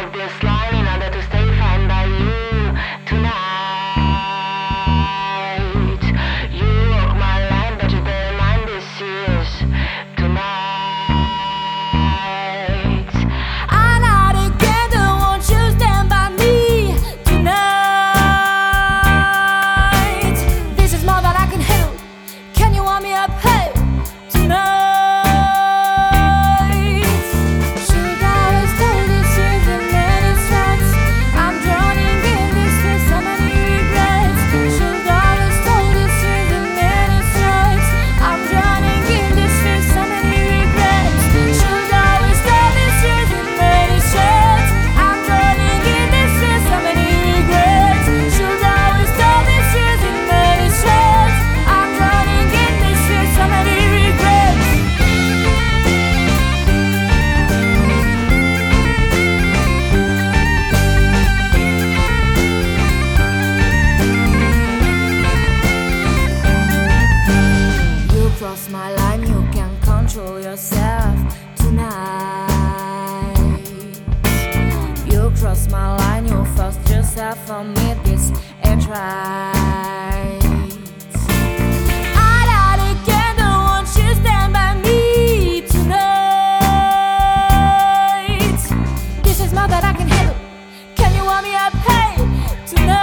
walk this line in order to stay fine by you tonight. You walk my line, but you bear in mind this is tonight. I'm not together, won't you stand by me tonight? This is more than I can handle. Can you warm me up, hey, tonight? Should I have told this truth in many strikes? I'm drowning in this with so many regrets. Should I have told this truth in many strikes? I'm drowning in this with so many regrets. Should I have told this truth in many strikes? I'm drowning in this with so many regrets. Should I have told this truth in many strikes? I'm drowning in this with so many regrets. You cross my line, you can't control yourself tonight. You cross my line, you forced yourself on me, this ain't right. I'm not together, won't you stand by me tonight? This is more than I can handle. Can you warm me up, hey, tonight?